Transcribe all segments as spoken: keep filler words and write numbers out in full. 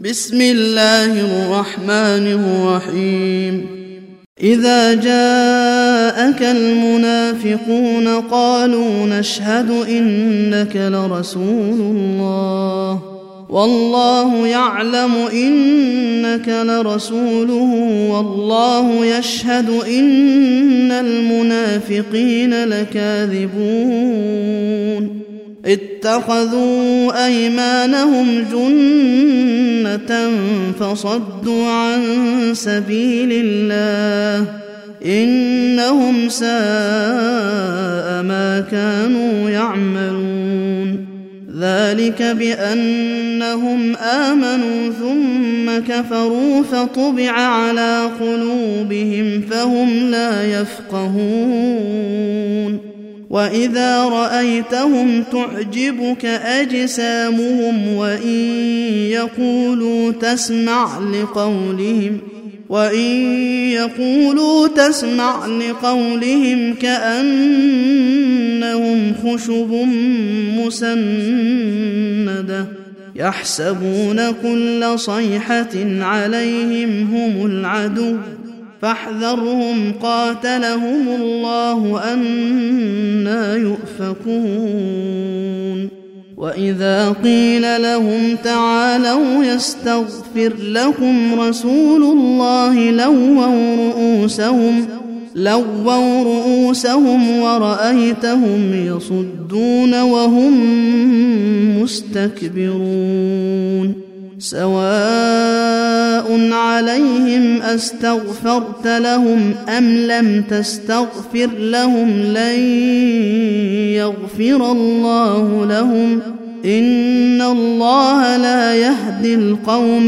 بسم الله الرحمن الرحيم إذا جاءك المنافقون قالوا نشهد إنك لرسول الله والله يعلم إنك لرسوله والله يشهد إن المنافقين لكاذبون اتخذوا أيمانهم جنة فصدوا عن سبيل الله إنهم ساء ما كانوا يعملون ذلك بأنهم آمنوا ثم كفروا فطبع على قلوبهم فهم لا يفقهون وإذا رأيتهم تعجبك أجسامهم وإن يقولوا تسمع لقولهم وإن يقولوا تسمع لقولهم كأنهم خشب مسندة يحسبون كل صيحة عليهم هم العدو فاحذرهم قاتلهم الله أنى يؤفكون وإذا قيل لهم تعالوا يستغفر لكم رسول الله لووا رؤوسهم لووا رؤوسهم ورأيتهم يصدون وهم مستكبرون سواء عليهم أستغفرت لهم أم لم تستغفر لهم لن يغفر الله لهم إن الله لا يهدي القوم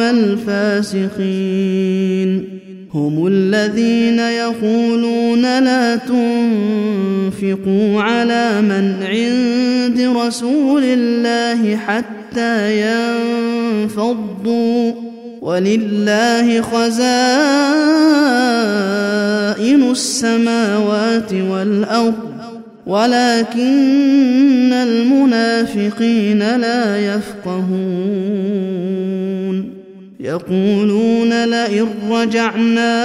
الفاسقين هم الذين يقولون لا تنفقوا على من عند رسول الله حتى ينفضوا ولله خزائن السماوات والأرض ولكن المنافقين لا يفقهون يقولون لئن رجعنا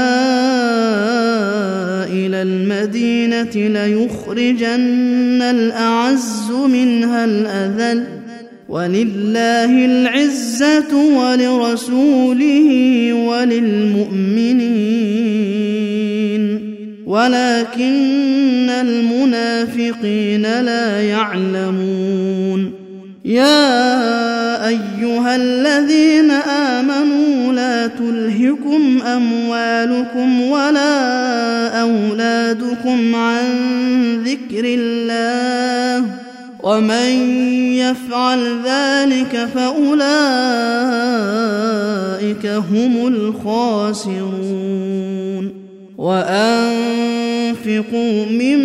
إلى المدينة ليخرجن الأعز منها الأذل ولله العزة ولرسوله وللمؤمنين ولكن المنافقين لا يعلمون يا أيها الذين آمنوا لا تلهكم أموالكم ولا أولادكم عن ذكر الله ومن يفعل ذلك فأولئك هم الخاسرون وأنفقوا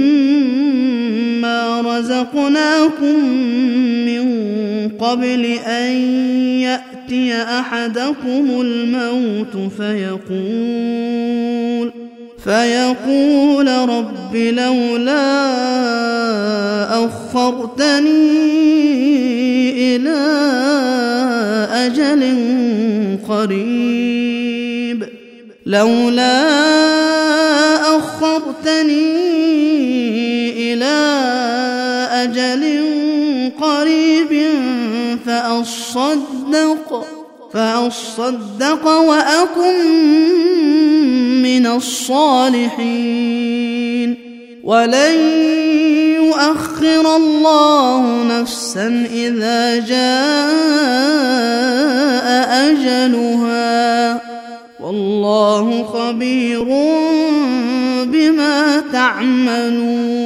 مما رزقناكم من قبل أن يأتي أحدكم الموت فيقول فيقول رب لولا أخرتني إلى أجل قريب لولا أخرتني إلى أجل قريب فأصدق فأصدق وأكن من الصالحين ولن يؤخر الله نفسا إذا جاء أجلها والله خبير بما تعملون